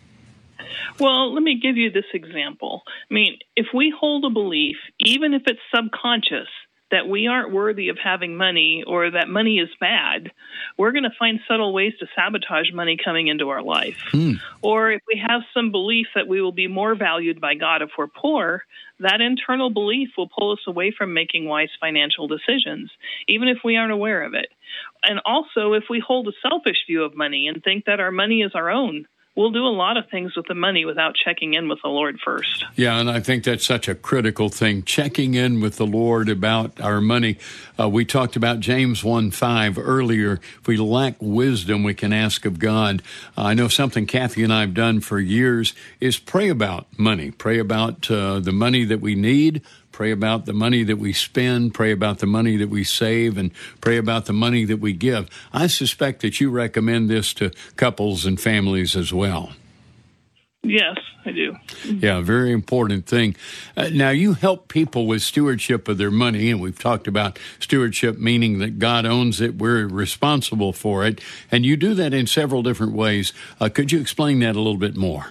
Well, let me give you this example. I mean, if we hold a belief, even if it's subconscious, that we aren't worthy of having money or that money is bad, we're going to find subtle ways to sabotage money coming into our life. Hmm. Or if we have some belief that we will be more valued by God if we're poor, that internal belief will pull us away from making wise financial decisions, even if we aren't aware of it. And also, if we hold a selfish view of money and think that our money is our own, we'll do a lot of things with the money without checking in with the Lord first. Yeah, and I think that's such a critical thing, checking in with the Lord about our money. Uh, we talked about James one five earlier. If we lack wisdom, we can ask of God. Uh, I know something Kathy and I have done for years is pray about money, pray about uh, the money that we need, pray about the money that we spend, pray about the money that we save, and pray about the money that we give. I suspect that you recommend this to couples and families as well. Yes, I do. Yeah, very important thing. Uh, now, you help people with stewardship of their money, and we've talked about stewardship meaning that God owns it, we're responsible for it, and you do that in several different ways. Uh, could you explain that a little bit more?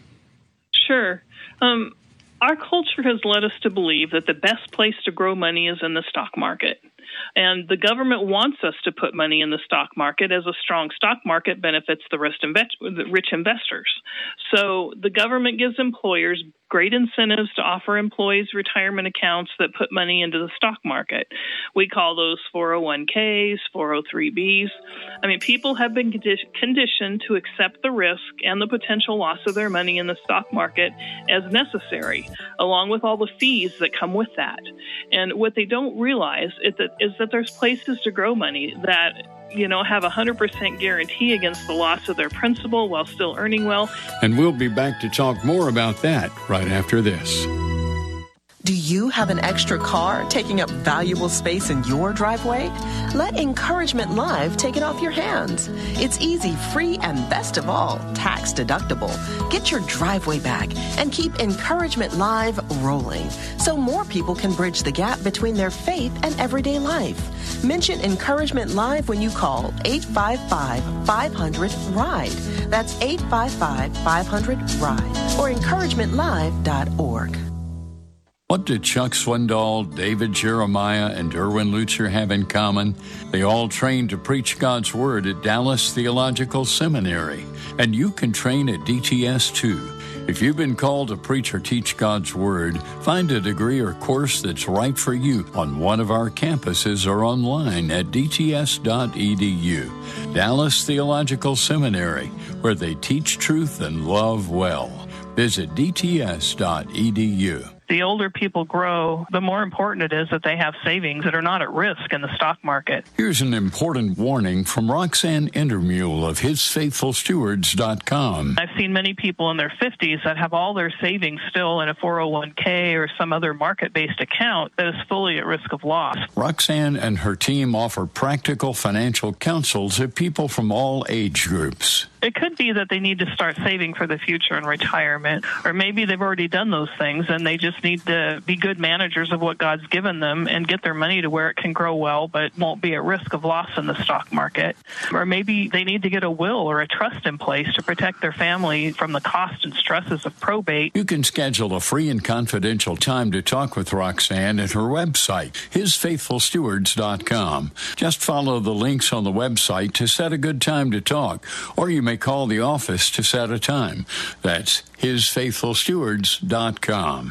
Sure. Um, our culture has led us to believe that the best place to grow money is in the stock market. And the government wants us to put money in the stock market, as a strong stock market benefits the rich investors. So the government gives employers great incentives to offer employees retirement accounts that put money into the stock market. We call those four oh one k's, four oh three b's. I mean, people have been condi- conditioned to accept the risk and the potential loss of their money in the stock market as necessary, along with all the fees that come with that. And what they don't realize is that, is that there's places to grow money that, you know, have a one hundred percent guarantee against the loss of their principal while still earning well. And we'll be back to talk more about that right after this. Do you have an extra car taking up valuable space in your driveway? Let Encouragement Live take it off your hands. It's easy, free, and best of all, tax deductible. Get your driveway back and keep Encouragement Live rolling so more people can bridge the gap between their faith and everyday life. Mention Encouragement Live when you call eight five five, five hundred, RIDE. That's eight five five, five hundred, RIDE or encouragement live dot org. What did Chuck Swindoll, David Jeremiah, and Erwin Lutzer have in common? They all trained to preach God's Word at Dallas Theological Seminary, and you can train at D T S too. If you've been called to preach or teach God's Word, find a degree or course that's right for you on one of our campuses or online at d t s dot e d u. Dallas Theological Seminary, where they teach truth and love well. Visit d t s dot e d u. The older people grow, the more important it is that they have savings that are not at risk in the stock market. Here's an important warning from Roxanne Endermule of his faithful stewards dot com. I've seen many people in their fifties that have all their savings still in a four oh one k or some other market-based account that is fully at risk of loss. Roxanne and her team offer practical financial counsel to people from all age groups. It could be that they need to start saving for the future and retirement, or maybe they've already done those things and they just need to be good managers of what God's given them and get their money to where it can grow well but won't be at risk of loss in the stock market. Or maybe they need to get a will or a trust in place to protect their family from the cost and stresses of probate. You can schedule a free and confidential time to talk with Roxanne at her website, his faithful stewards dot com. Just follow the links on the website to set a good time to talk, or you may call the office to set a time. That's his faithful stewards dot com.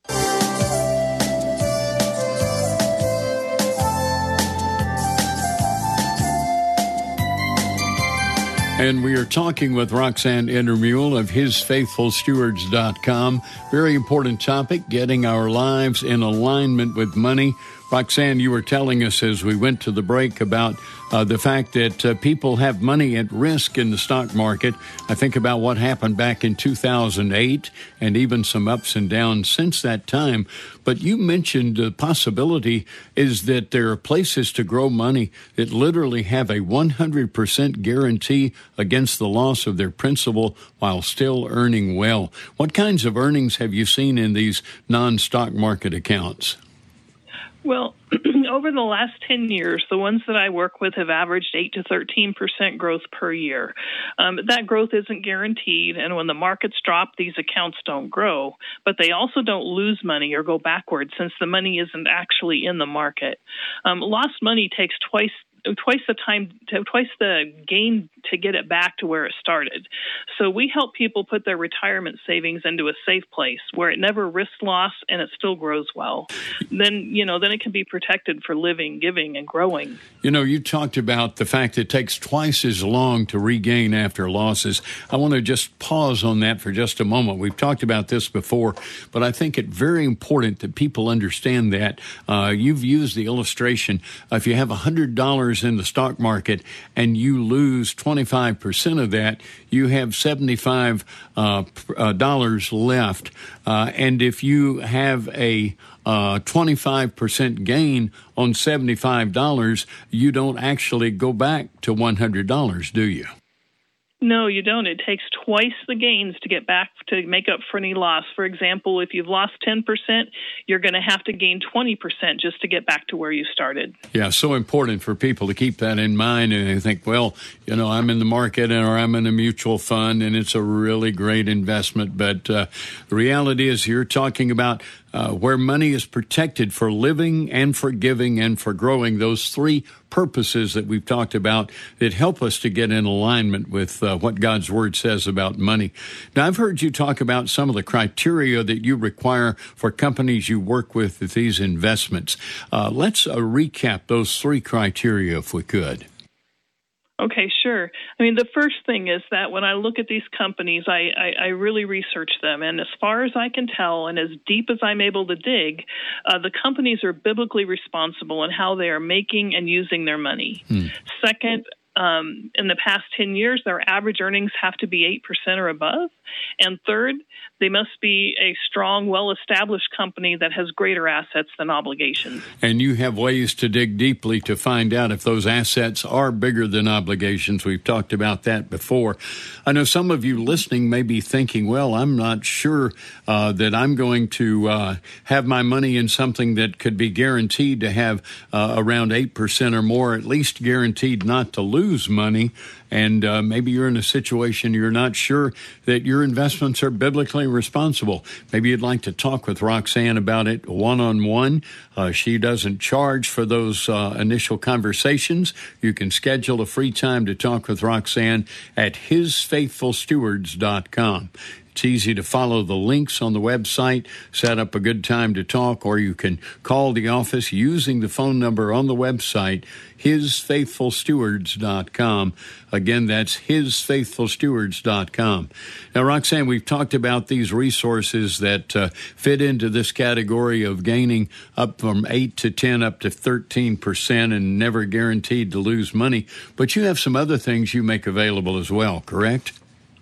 And we are talking with Roxanne Endermule of his faithful stewards dot com. Very important topic, getting our lives in alignment with money. Roxanne, you were telling us as we went to the break about uh, the fact that uh, people have money at risk in the stock market. I think about what happened back in two thousand eight and even some ups and downs since that time. But you mentioned the possibility is that there are places to grow money that literally have a one hundred percent guarantee against the loss of their principal while still earning well. What kinds of earnings have you seen in these non-stock market accounts? Well, over the last ten years, the ones that I work with have averaged eight to thirteen percent growth per year. Um, that growth isn't guaranteed, and when the markets drop, these accounts don't grow, but they also don't lose money or go backwards since the money isn't actually in the market. Um, lost money takes twice twice the time, twice the gain to get it back to where it started. So we help people put their retirement savings into a safe place where it never risks loss and it still grows well. Then, you know, then it can be protected for living, giving, and growing. You know, you talked about the fact it takes twice as long to regain after losses. I want to just pause on that for just a moment. We've talked about this before, but I think it's very important that people understand that. Uh, you've used the illustration. Uh, if you have one hundred dollars in the stock market and you lose twenty-five percent of that, you have seventy-five dollars uh, left. Uh, and if you have a uh, twenty-five percent gain on seventy-five dollars, you don't actually go back to one hundred dollars, do you? No, you don't. It takes twice the gains to get back to make up for any loss. For example, if you've lost ten percent, you're going to have to gain twenty percent just to get back to where you started. Yeah, so important for people to keep that in mind. And they think, well, you know, I'm in the market or I'm in a mutual fund and it's a really great investment. But uh, the reality is you're talking about uh, where money is protected for living and for giving and for growing, those three purposes that we've talked about that help us to get in alignment with uh, what God's Word says about money. Now, I've heard you talk about some of the criteria that you require for companies you work with with these investments. Uh, let's uh, recap those three criteria if we could. Okay, sure. I mean, the first thing is that when I look at these companies, I, I, I really research them. And as far as I can tell, and as deep as I'm able to dig, uh, the companies are biblically responsible in how they are making and using their money. Hmm. Second, um, in the past ten years, their average earnings have to be eight percent or above. And third, they must be a strong, well-established company that has greater assets than obligations. And you have ways to dig deeply to find out if those assets are bigger than obligations. We've talked about that before. I know some of you listening may be thinking, well, I'm not sure uh, that I'm going to uh, have my money in something that could be guaranteed to have uh, around eight percent or more, at least guaranteed not to lose money. And uh, maybe you're in a situation you're not sure that your investments are biblically responsible. Maybe you'd like to talk with Roxanne about it one-on-one. Uh, she doesn't charge for those uh, initial conversations. You can schedule a free time to talk with Roxanne at his faithful stewards dot com. It's easy to follow the links on the website, set up a good time to talk, or you can call the office using the phone number on the website, his faithful stewards dot com. Again, that's his faithful stewards dot com. Now, Roxanne, we've talked about these resources that uh, fit into this category of gaining up from eight to ten up to thirteen percent and never guaranteed to lose money. But you have some other things you make available as well, correct?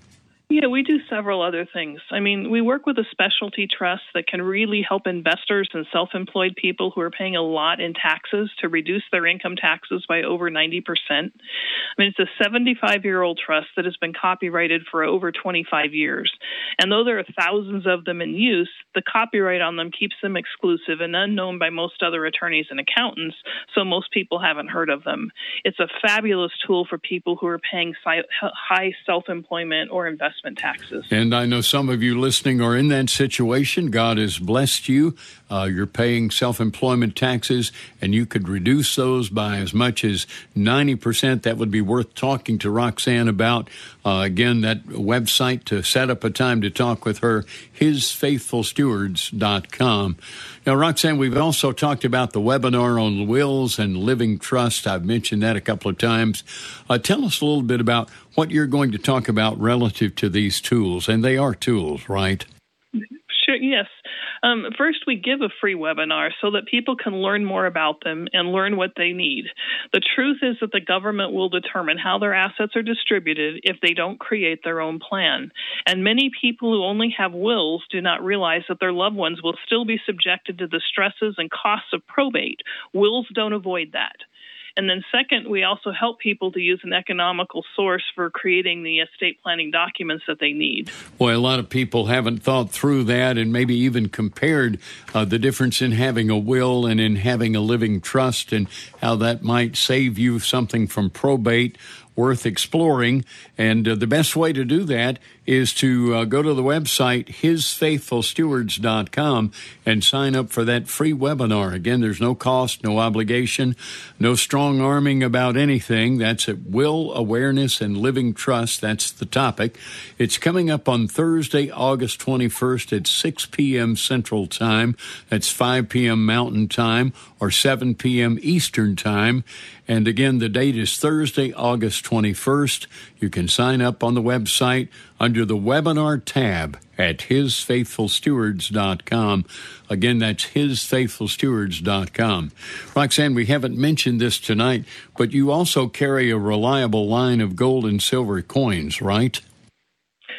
Yeah, we do several other things. I mean, we work with a specialty trust that can really help investors and self-employed people who are paying a lot in taxes to reduce their income taxes by over ninety percent. I mean, it's a seventy-five-year-old trust that has been copyrighted for over twenty-five years. And though there are thousands of them in use, the copyright on them keeps them exclusive and unknown by most other attorneys and accountants, so most people haven't heard of them. It's a fabulous tool for people who are paying high self-employment or investment taxes. And I know some of you listening are in that situation. God has blessed you. Uh, you're paying self-employment taxes, and you could reduce those by as much as ninety percent. That would be worth talking to Roxanne about. Uh, again, that website to set up a time to talk with her, his faithful stewards dot com. Now, Roxanne, we've also talked about the webinar on wills and living trust. I've mentioned that a couple of times. Uh, tell us a little bit about what you're going to talk about relative to these tools. And they are tools, right? Sure, yes. Um, first, we give a free webinar so that people can learn more about them and learn what they need. The truth is that the government will determine how their assets are distributed if they don't create their own plan. And many people who only have wills do not realize that their loved ones will still be subjected to the stresses and costs of probate. Wills don't avoid that. And then second, we also help people to use an economical source for creating the estate planning documents that they need. Boy, a lot of people haven't thought through that and maybe even compared uh, the difference in having a will and in having a living trust and how that might save you something from probate. Worth exploring. And uh, the best way to do that is to uh, go to the website, his faithful stewards dot com, and sign up for that free webinar. Again, there's no cost, no obligation, no strong arming about anything. That's at Will Awareness and Living Trust. That's the topic. It's coming up on Thursday, August twenty-first at six p.m. Central Time. That's five p.m. Mountain Time or seven p.m. Eastern Time. And again, the date is Thursday, August twenty-first. You can sign up on the website under the webinar tab at his faithful stewards dot com. Again, that's his faithful stewards dot com. Roxanne, we haven't mentioned this tonight, but you also carry a reliable line of gold and silver coins, right?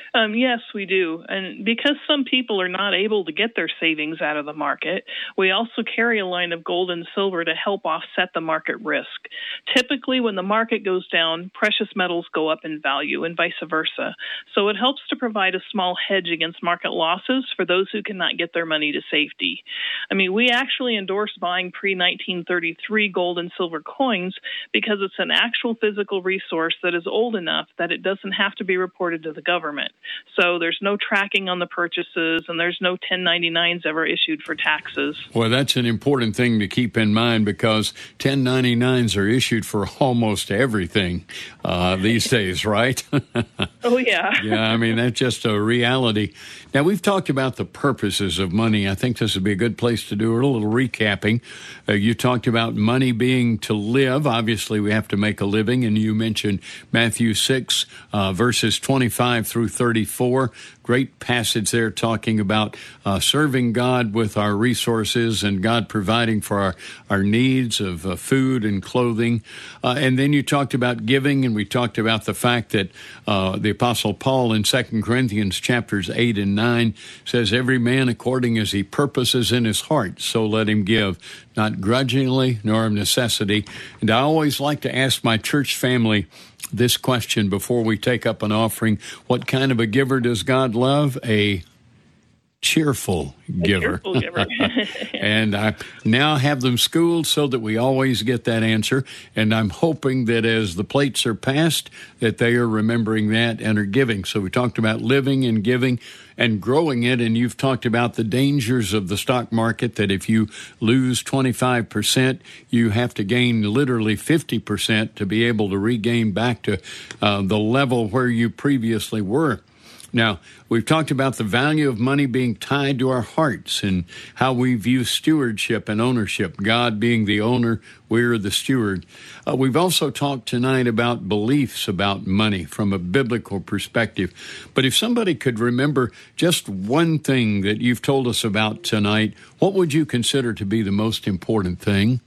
Um, yes, we do. And because some people are not able to get their savings out of the market, we also carry a line of gold and silver to help offset the market risk. Typically, when the market goes down, precious metals go up in value and vice versa. So it helps to provide a small hedge against market losses for those who cannot get their money to safety. I mean, we actually endorse buying pre nineteen thirty-three gold and silver coins because it's an actual physical resource that is old enough that it doesn't have to be reported to the government. So there's no tracking on the purchases, and there's no ten ninety-nines ever issued for taxes. Well, that's an important thing to keep in mind because ten ninety-nines are issued for almost everything uh, these days, right? Oh, yeah. Yeah, I mean, that's just a reality. Now, we've talked about the purposes of money. I think this would be a good place to do a little recapping. Uh, you talked about money being to live. Obviously, we have to make a living, and you mentioned Matthew six, uh, verses twenty-five through thirty-four. Great passage there talking about uh, serving God with our resources and God providing for our, our needs of uh, food and clothing. Uh, and then you talked about giving, and we talked about the fact that uh, the Apostle Paul in Second Corinthians chapters eight and nine says, every man according as he purposes in his heart, so let him give, not grudgingly nor of necessity. And I always like to ask my church family this question before we take up an offering. What kind of a giver does God love? A cheerful giver. A cheerful giver. And I now have them schooled so that we always get that answer. And I'm hoping that as the plates are passed, that they are remembering that and are giving. So we talked about living and giving and growing it. And you've talked about the dangers of the stock market, that if you lose twenty-five percent, you have to gain literally fifty percent to be able to regain back to uh, the level where you previously were. Now, we've talked about the value of money being tied to our hearts and how we view stewardship and ownership, God being the owner, we're the steward. Uh, we've also talked tonight about beliefs about money from a biblical perspective. But if somebody could remember just one thing that you've told us about tonight, what would you consider to be the most important thing?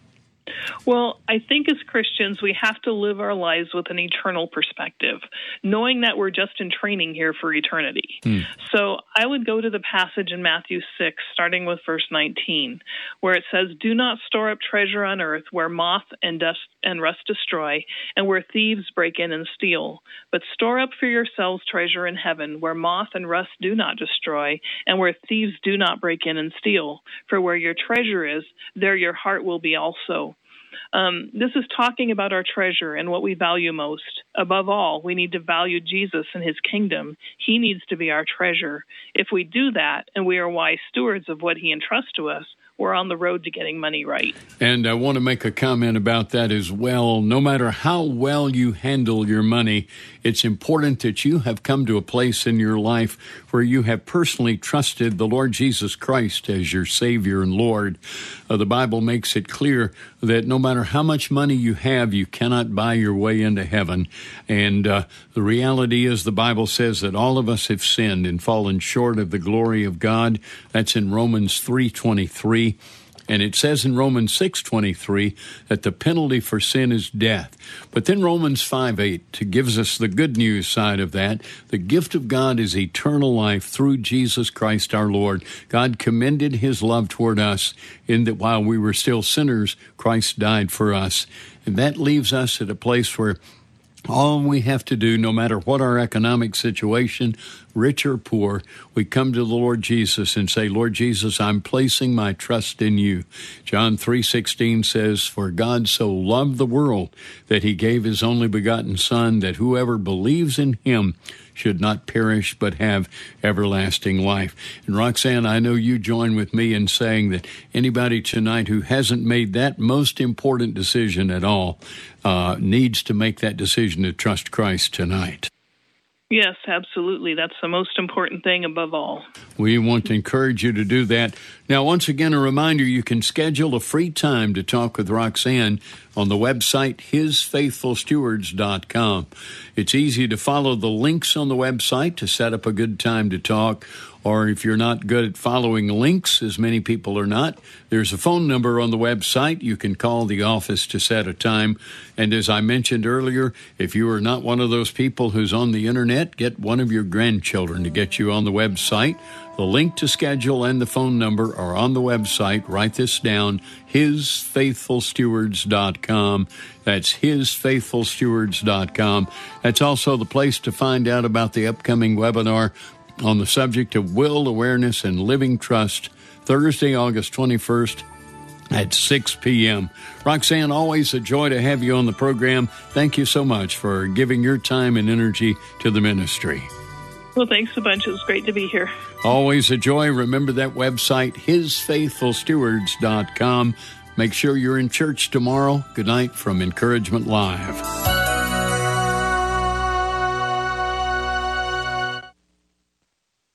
Well, I think as Christians, we have to live our lives with an eternal perspective, knowing that we're just in training here for eternity. Hmm. So I would go to the passage in Matthew six, starting with verse nineteen, where it says, do not store up treasure on earth where moth and dust and rust destroy, and where thieves break in and steal. But store up for yourselves treasure in heaven, where moth and rust do not destroy, and where thieves do not break in and steal. For where your treasure is, there your heart will be also. Um, this is talking about our treasure and what we value most. Above all, we need to value Jesus and his kingdom. He needs to be our treasure. If we do that and we are wise stewards of what he entrusts to us, we're on the road to getting money right. And I want to make a comment about that as well. No matter how well you handle your money, it's important that you have come to a place in your life where you have personally trusted the Lord Jesus Christ as your Savior and Lord. Uh, the Bible makes it clear that no matter how much money you have, you cannot buy your way into heaven. And uh, the reality is the Bible says that all of us have sinned and fallen short of the glory of God. That's in Romans three twenty-three. And it says in Romans six twenty-three that the penalty for sin is death. But then Romans five eight gives us the good news side of that. The gift of God is eternal life through Jesus Christ our Lord. God commended his love toward us in that while we were still sinners, Christ died for us. And that leaves us at a place where all we have to do, no matter what our economic situation, rich or poor, we come to the Lord Jesus and say, Lord Jesus, I'm placing my trust in you. John three sixteen says, for God so loved the world that he gave his only begotten Son, that whoever believes in him should not perish but have everlasting life. And Roxanne, I know you join with me in saying that anybody tonight who hasn't made that most important decision at all uh, needs to make that decision to trust Christ tonight. Yes, absolutely. That's the most important thing above all. We want to encourage you to do that. Now, once again, a reminder, you can schedule a free time to talk with Roxanne on the website his faithful stewards dot com. It's easy to follow the links on the website to set up a good time to talk. or if you're not good at following links, as many people are not, there's a phone number on the website. You can call the office to set a time. And as I mentioned earlier, if you are not one of those people who's on the internet, get one of your grandchildren to get you on the website. The link to schedule and the phone number are on the website. Write this down, his faithful stewards dot com. That's his faithful stewards dot com. That's also the place to find out about the upcoming webinar on the subject of will, awareness, and living trust, Thursday, August twenty-first at six p.m. Roxanne, always a joy to have you on the program. Thank you so much for giving your time and energy to the ministry. Well, thanks a bunch. It was great to be here. Always a joy. Remember that website, his faithful stewards dot com. Make sure you're in church tomorrow. Good night from Encouragement Live.